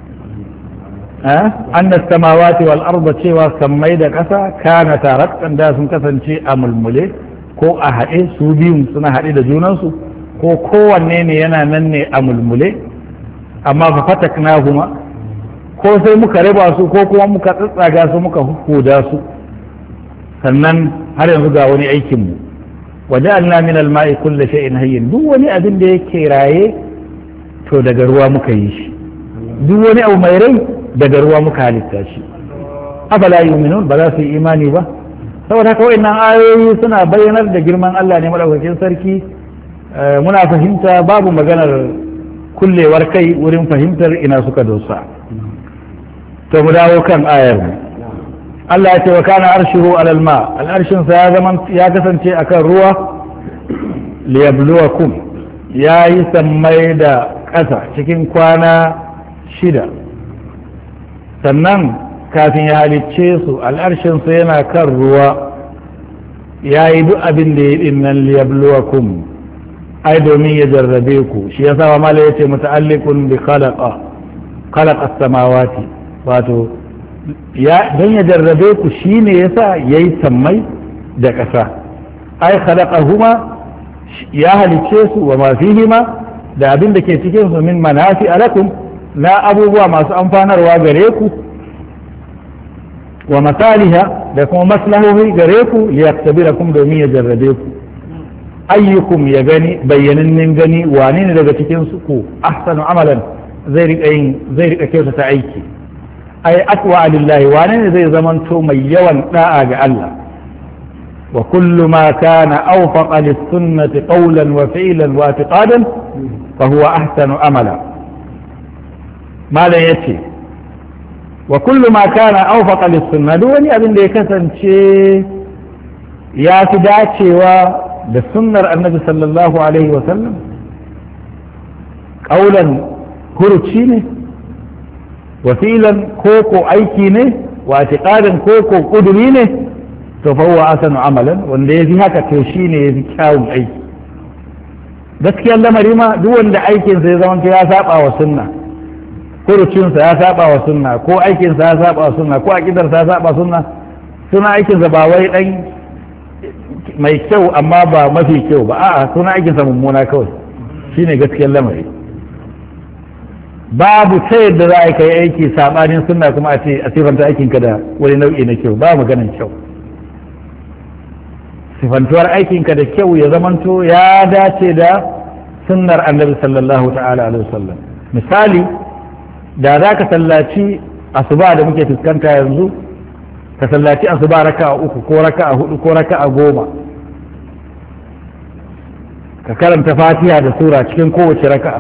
an da samawati wal arda cewa sammai da ƙasa kana tarattan da sun kasance a mulmule ko a haɗe su biyun suna haɗe da junansu ko kowanne ne yana nan ne a mulmule amma fa fataknahuma ko sai muka raba su ko kuma muka tsatsaga su muka hukuda su sannan har yanzu ga wani aikin mu waja'alna min al-ma'i kulli shay'in hayyin duk wani abin da yake raye to daga ruwa muka yi shi duk wani abu mai rai daga ruwa muka halitta shi afala yu'minun ba za su yi imani ba saboda haka wayannan ayoyi suna bayyanar da girman Allah ne madaukakin sarki muna fahimta babu maganar kullewar kai wurin fahimtar ina suka dosa to mu dawo kan ayar mu Allah ya ce wa kana arshuhu alal ma al'arshin sa ya zaman ya kasance akan ruwa liyabluwakum ya yi sammai da ƙasa cikin kwana shida sannan kafin ya halicce su al'arshin sa yana kan ruwa ya yi duk abin da ya yi dinnan liyabluwakum ai domin ya jarrabe ku shi yasa wa mala yace muta'alliqun bi khalaqa khalaqa as-samawati wato ya don ya jarrabe ku shine yasa yayi sammai da ƙasa ai khalaqahuma ya halice su wa ma fihima da abin da ke cikin su min manafi alakum na abubuwa masu amfanarwa gare ku wa masaliha da kuma maslahohi gare ku liyaktabirakum domin ya jarrabe ku ayyukum ya gani bayyanannin gani wane ne daga cikin su ku ahsanu amalan zai rika yin zai rika kyautata aiki ai atwa lillahi wane ne zai zamanto mai yawan da'a ga Allah wa kullu ma kana awfaqa lis-sunnati qawlan wa fi'lan wa i'tiqadan fa huwa ahsanu amala malan yace wa kullu ma kana awfaqa lis-sunnah duk wani abin da ya kasance ya fi dacewa da sunnar annabi sallallahu alaihi wa sallam qawlan huruci ne wa fi'lan koko aiki ne wa i'tiqadan koko kuduri ne to fa huwa asanu amalan wanda yafi haka to shine yafi kyawun aiki gaskiyar lamari ma duk wanda aikinsa ya zama ya saba wa sunna kurucinsa ya saba wa sunna ko aikinsa ya saba wa sunna ko aqidarsa ya saba sunna suna aikinsa ba wai dan mai kyau amma ba mafi kyau ba a'a suna aikinsa mummuna kawai shine gaskiyar lamari babu ta yadda za a kai aiki sabanin sunna kuma a ce a sifanta aikinka da wani nau'i na kyau ba maganin kyau sifantuwar aikinka da kyau ya zamanto ya dace da sunnar annabi sallallahu ta'ala alaihi wasallam misali da za ka sallaci asuba da muke fuskanta yanzu ka sallaci asuba raka'a uku ko raka'a hudu ko raka'a goma ka karanta fatiha da sura cikin kowace raka'a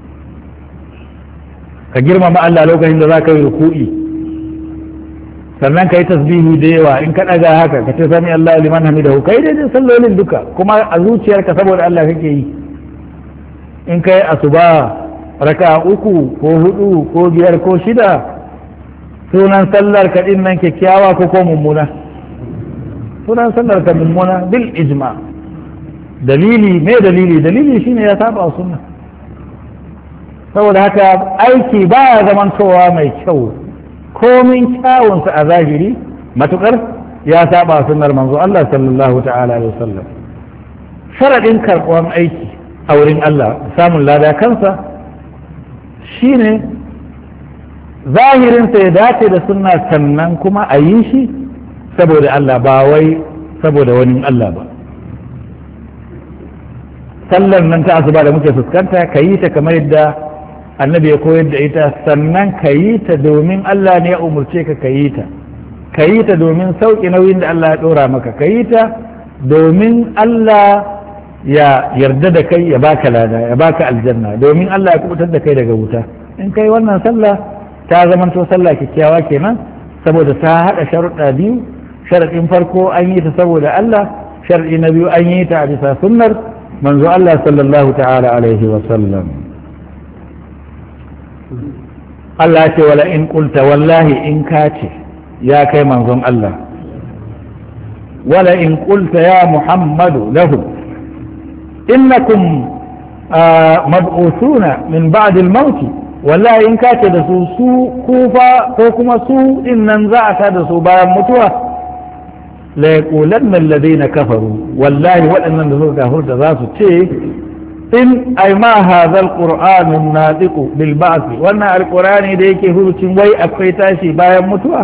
ka girmama Allah lokacin da za ka yi ruku'i sannan ka yi tasbihi da yawa in ka ɗaga haka ka ce sami Allah liman hamidahu kai daidai sallolin duka kuma a zuciyarka saboda Allah kake yi in ka yi asuba raka uku ko hudu ko biyar ko shida sunan sallar ka din nan kyakkyawa ko ko mummuna sunan sallar ka mummuna bil ijma dalili me dalili dalili shine ya saba sunna saboda haka aiki baya zamantowa mai kyau komin kyawunsa a zahiri matukar ya saba sunnar manzo Allah sallallahu ta'ala alaihi wasallam sharadin karɓuwan aiki a wurin Allah samun lada kansa shine zahirinsa ya dace da sunna sannan kuma a yi shi saboda Allah ba wai saboda wani Allah ba sallar nan ta asuba da muke fuskanta ka yi ta kamar yadda annabi ya koyar da ita sannan ka yi ta domin Allah ne ya umurce ka ka yi ta ka yi ta domin sauƙi nauyin da Allah ya ɗora maka ka yi ta domin Allah ya yarda da kai ya baka lada ya baka aljanna domin Allah ya kubutar da kai daga wuta in kai wannan sallah ta zamanto sallah kyakkyawa kenan saboda ta haɗa sharuɗa biyu sharaɗin farko an yi ta saboda Allah sharaɗi na biyu an yi ta a bisa sunnar manzo Allah sallallahu ta'ala alaihi wa sallam Allah ce wala in qulta wallahi in ka ce ya kai manzon Allah wala in qulta ya Muhammadu lahu innakum mab'uthuna min ba'd al-maut wallahi in ka ce da su su kufa ko kuma su din nan za a ta da su bayan mutuwa la yaqulanna alladhina kafaru wallahi waɗannan da suka kafirta za su ce in ai ma hadha alquran nadiqu bil ba'th wannan alqurani da yake hurucin wai akwai tashi bayan mutuwa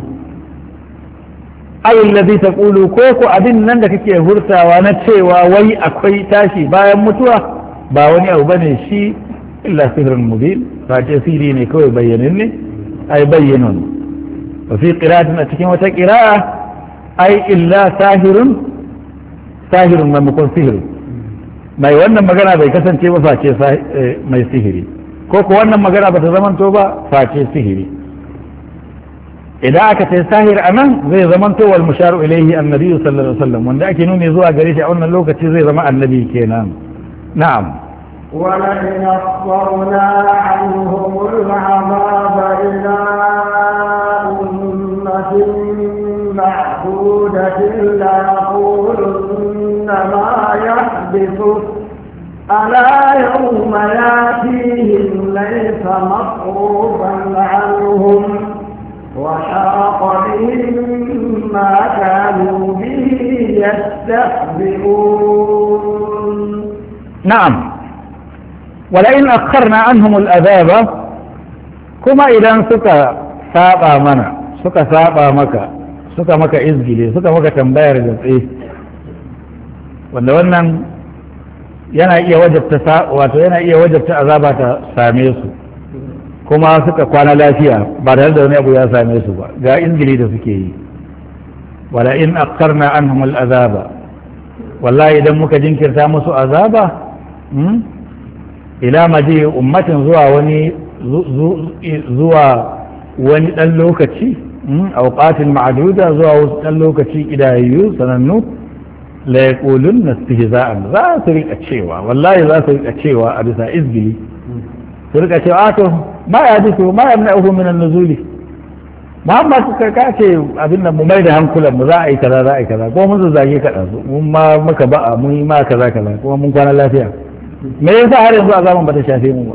ay alladhi taqulu ko ko abin nan da kake hurtawa na cewa wai akwai tashi bayan mutuwa ba wani abu bane shi illa sihrun mubin fa ce sirri ne kawai bayyanin ne ay bayyinun wa fi qira'atin a cikin wata qira'a ay illa sahirun sahirun mamakon sihiri mai wannan magana bai kasance ba face mai sihiri ko ko wannan magana ba ta zamanto ba face sihiri idan aka ce sahir anan zai zamanto wal musharu ilaihi annabi sallallahu alaihi wasallam wanda ake nuni zuwa gare shi a wannan lokaci zai zama annabi kenan na'am ولئن أخبرنا عنهم العذاب إلى أمة معدودة ليقولن ما يحدثه ألا يوم ياتيهم ليس مصروفا عنهم وحاق بهم ما كانوا به يستهزئون نعم ولئن أخرنا عنهم العذاب كما إذا سكا سابا منا سكا سابا مكا سكا مكا إزجلي سكا مكا تنبير جزئي wanda wannan yana iya wajabta wato yana iya wajabta azaba ta same su kuma suka kwana lafiya ba tare da wani abu ya same su ba ga izgili da suke yi wala in akkarna anhum al'azaba wallahi idan muka jinkirta musu azaba ila maji ummatin zuwa wani zuwa wani dan lokaci awqatin ma'duda zuwa wasu dan lokaci idayyu sanannu la yaqulunna istihza'an za su rika cewa wallahi za su rika cewa a bisa izgili su rika cewa to ma ya ji su ma yamna'uhu min an-nuzuli Muhammad suka kace abin nan mu mai da hankulan mu za a yi kaza za a yi kaza ko mun zage ka da su mun ma muka ba'a mun yi ma kaza kaza kuma mun kwana lafiya me yasa har yanzu azaban ba ta shafe mu ba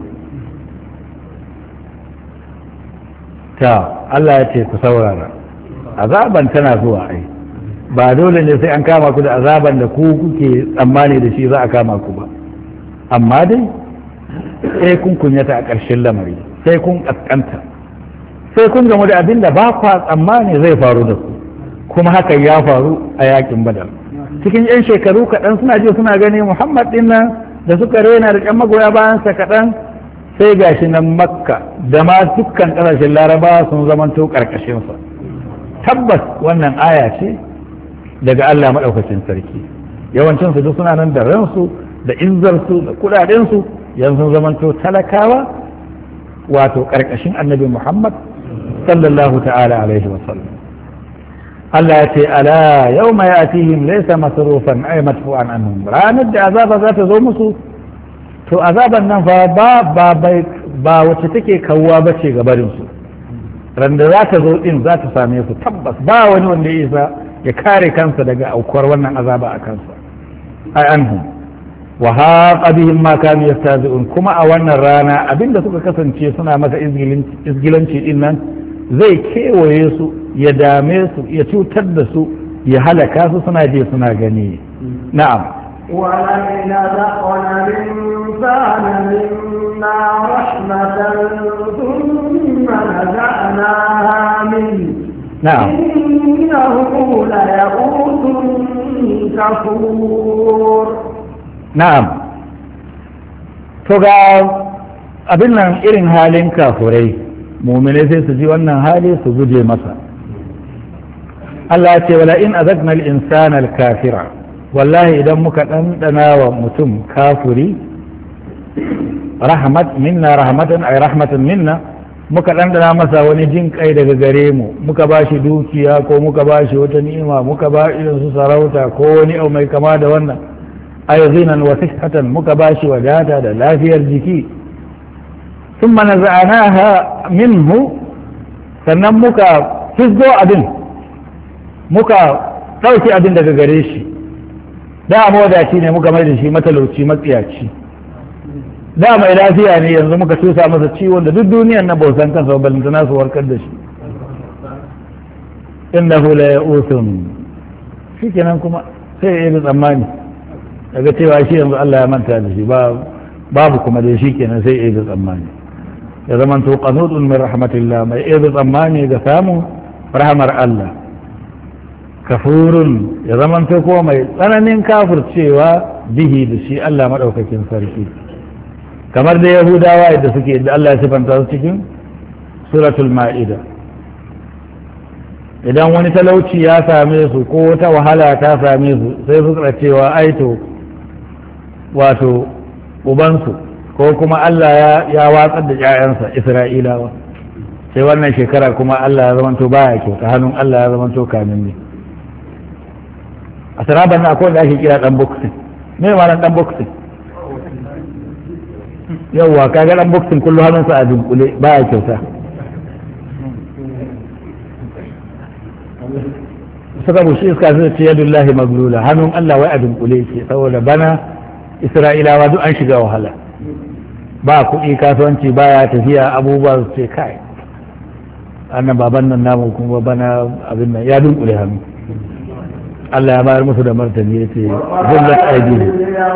ta Allah ya ce ku saurara azaban tana zuwa ai ba dole ne sai an kama ku da azaban da ku kuke tsammani da shi za a kama ku ba amma dai sai kun kunyata a ƙarshen lamari sai kun ƙasƙanta sai kun gamu da abin da ba kwa tsammani zai faru da ku kuma hakan ya faru a yakin badar cikin yan shekaru kaɗan suna ji suna gani muhammad ɗin nan da suka rena da ƴan magoya bayansa kaɗan sai gashi nan makka da ma dukkan ƙasashen laraba sun zamanto ƙarƙashinsa tabbas wannan aya ce daga Allah maɗaukacin sarki yawancinsu duk suna nan da ransu da inzarsu da kuɗaɗensu yanzu zamanto talakawa wato ƙarƙashin annabi Muhammad sallallahu ta'ala alaihi wa sallam Allah ya ce ala yawma ya'tihim laysa masrufan ay madfu'an anhum ranar da azaba za ta zo musu to azaban nan fa ba ba ba wacce take kawwa bace ga barin su ran da za ta zo din za ta same su tabbas ba wani wanda ya isa ya kare kansa daga aukuwar wannan azaba a kansa ai anhum wa haqa bihim ma kanu yastazi'un kuma a wannan rana abinda suka kasance suna masa izgilanci din nan zai kewaye su ya dame su ya cutar da su ya halaka su suna je suna gani na'am ولئن ذقنا الإنسان منا رحمة ثم نزعناها منه نعم إنه ليئوس كفور na'am to ga abin nan irin halin kafurai mu'mine sai su ji wannan hali su guje masa Allah ya ce wala in azagna al-insana al-kafira wallahi idan muka dandana wa mutum kafuri rahmat minna rahmatan ay rahmatan minna muka dandana masa wani jin kai daga gare mu muka bashi dukiya ko muka bashi wata ni'ima muka ba irin su sarauta ko wani abu mai kama da wannan ay ghinan wa sihhatan muka bashi wadata da lafiyar jiki thumma naza'naha minhu sannan muka fizzo abin muka dauki abin daga gare shi da mawadaci ne muka mai da shi matalauci matsiyaci da mai lafiya ne yanzu muka tusa masa ciwon da duk duniyan na bautan kansa ba balantana su warkar da shi innahu la ya'usun shikenan kuma sai ya yi tsammani daga cewa shi yanzu Allah ya manta da shi babu kuma dai shi kenan sai ya yi tsammani ya zama to qanutun min rahmatillah mai yi tsammani ga samun rahmar Allah kafurun ya zama to kuma mai tsananin kafircewa bihi da shi Allah madaukakin sarki kamar da yahudawa yadda suke da Allah ya sifanta su cikin suratul ma'ida idan wani talauci ya same su ko wata wahala ta same su sai su tsara cewa aito wato ubansu ko kuma Allah ya watsar da ƴaƴansa Isra'ilawa sai wannan shekara kuma Allah ya zamanto baya kyauta hannun Allah ya zamanto kamin ne a saraban na akwai da ake kira dan boxing me ma dan boxing yawwa kaga dan boxing kullu hannunsa a dunkule baya kyauta suka bushe iska zai ce yadullahi maglula hannun Allah wai a dunkule ke saboda bana Isra'ilawa duk an shiga wahala ba kuɗi kasuwanci baya tafiya abubuwa su ce kai annan baban nan namu kuma bana abin nan ya dunkule hannu Allah ya bayar musu da martani ya ce zullat aidihim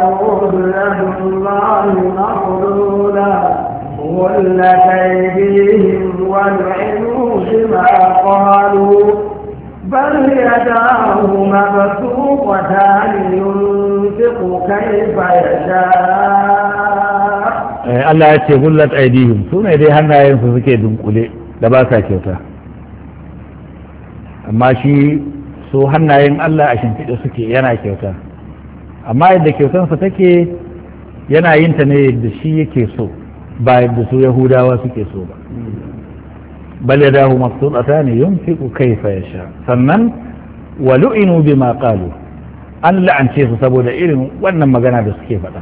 غلت أيديهم ولعنوا بما قالوا بل يداه مبسوطتان ينفق كيف يشاء Allah ya ce gullat aidihim su ne dai hannayensu suke dunkule da ba sa kyauta amma shi su hannayen Allah a shimfiɗe suke yana kyauta amma yadda kyautansa take yana yin ta ne yadda shi yake so ba yadda su yahudawa suke so ba bal yadahu mabsuutatan yunfiqu kayfa yasha sannan wa lu'inu bima qalu an la'ance su saboda irin wannan magana da suke faɗa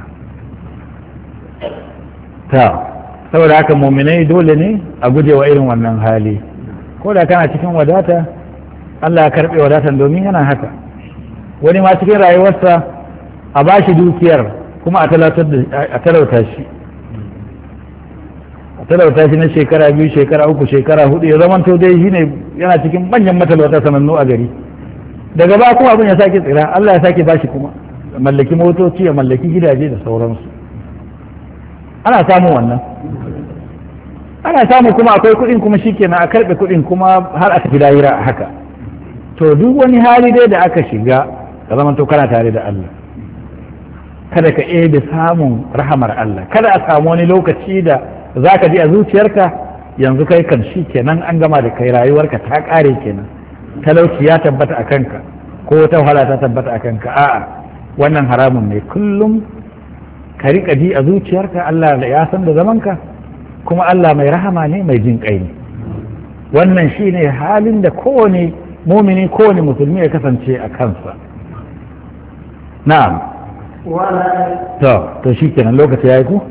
ta saboda haka muminai dole ne a gujewa irin wannan hali ko da kana cikin wadata Allah ya karɓe wadatan domin yana haka wani ma cikin rayuwarsa a bashi dukiyar kuma a talauta shi a talauta shi na shekara biyu shekara uku shekara hudu ya zama to dai shi ne yana cikin manyan matalauta sanannu a gari daga ba kuma abin ya sake tsira Allah ya sake bashi kuma mallaki motoci ya mallaki gidaje da sauransu ana samun wannan ana samu kuma akwai kuɗin kuma shikenan a karɓe kuɗin kuma har a tafi lahira haka to duk wani hali dai da aka shiga ka zama to kana tare da Allah kada ka ebe samun rahamar Allah kada a samu wani lokaci da za ka ji a zuciyarka yanzu kai kan shi kenan an gama da kai rayuwarka ta ƙare kenan talauci ya tabbata a kanka ko wata wahala ta tabbata a kanka a'a wannan haramun ne kullum ka riƙa ji a zuciyarka Allah ya san da zamanka kuma Allah mai rahama ne mai jin ƙai ne wannan shine halin da kowane mumini kowane musulmi ya kasance a kansa na'am to to shi kenan lokaci ya yi ku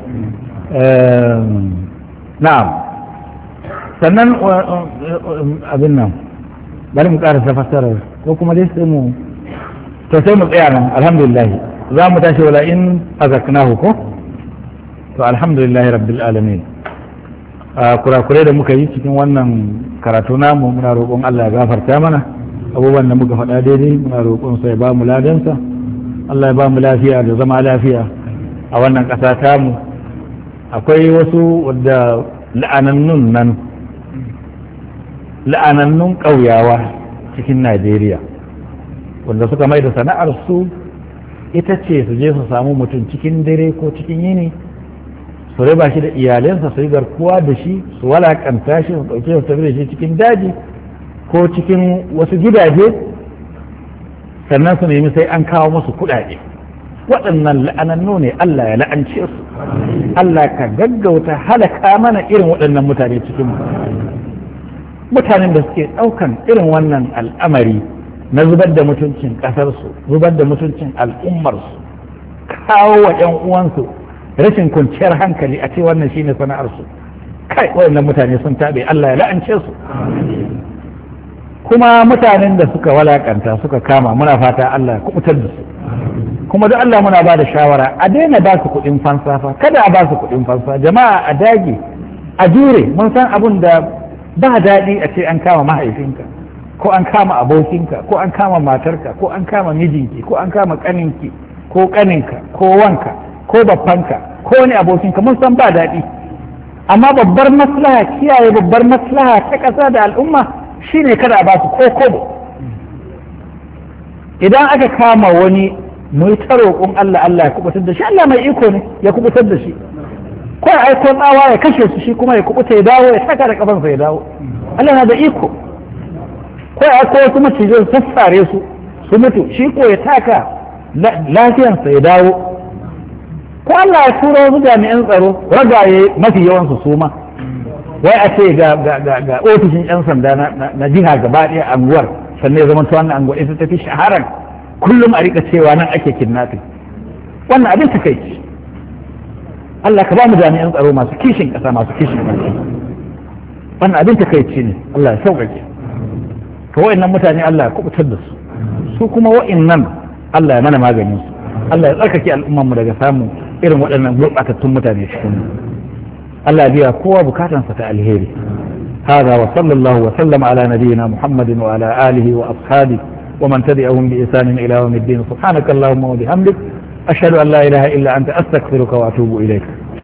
na'am sannan abin nan bari mu ƙarasa fassarar ko kuma dai sai mu to sai mu tsaya nan alhamdulillah za mu tashi wala in azaknahu ko to alhamdulillah rabbil alamin kurakurai da muka yi cikin wannan karatu namu muna roƙon Allah ya gafarta mana abubuwan da muka faɗa daidai muna roƙon sai ba mu ladansa Allah ya ba mu lafiya da zama lafiya a wannan ƙasa tamu akwai wasu wadda la'anannun nan la'anannun ƙauyawa cikin Najeriya wanda suka mai da sana'ar su ita ce su je su samu mutum cikin dare ko cikin yini su raba shi da iyalensa su yi garkuwa da shi su walakanta shi su ɗauke su tafi da shi cikin daji ko cikin wasu gidaje sannan su nemi sai an kawo musu kuɗaɗe waɗannan la'anannu ne Allah ya la'ance su Allah ka gaggauta halaka mana irin waɗannan mutane cikin mutanen da suke ɗaukan irin wannan al'amari na zubar da mutuncin ƙasarsu zubar da mutuncin al'ummarsu kawo wa 'yan uwansu rashin kwanciyar hankali a ce wannan shine sana'arsu kai waɗannan mutane sun taɓe Allah ya la'ance su kuma mutanen da suka walakanta suka kama muna fata Allah ya kubutar da su kuma duk Allah muna ba da shawara a daina ba su kuɗin fansa fa kada a ba su kuɗin fansa jama'a a dage a jure mun san abun da ba daɗi a ce an kama mahaifinka ko an kama abokinka ko an kama matarka ko an kama mijinki ko an kama ƙaninki ko ƙaninka ko wanka ko babbanka ko wani abokinka mun san ba daɗi amma babbar maslaha kiyaye babbar maslaha ta ƙasa da al'umma shine kada a ba su ko kobo idan aka kama wani mu ta roƙon Allah Allah ya kubutar da shi Allah mai iko ne ya kubutar da shi ko ya aiko tsawa ya kashe su shi kuma ya kubuta ya dawo ya saka da kafansa ya dawo Allah na da iko ko ya aiko wasu macijin sassare su su mutu shi ko ya taka lafiyansa ya dawo ko Allah ya tura wasu jami'an tsaro ragaye mafi yawansu su ma wai a ce ga ofishin 'yan sanda na jiha gaba ɗaya anguwar sannan ya zama ta wannan anguwar ita tafi shaharar kullum a rika cewa nan ake kidnapping wannan abin ta kai Allah ka ba mu jami'an tsaro masu kishin ƙasa masu kishin ƙasa wannan abin ta kai ne Allah ya sauƙaƙe ka wa'annan mutane Allah ya kubutar da su su kuma wa'annan Allah ya mana maganin su Allah ya tsarkake al'ummarmu daga samun irin waɗannan gurɓatattun mutane cikin mu Allah ya biya kowa bukatansa ta alheri هذا وصلى الله وسلم على نبينا محمد وعلى آله وأصحابه ومن تبعهم بإحسان إلى يوم الدين سبحانك اللهم وبحمدك أشهد أن لا إله إلا أنت أستغفرك وأتوب إليك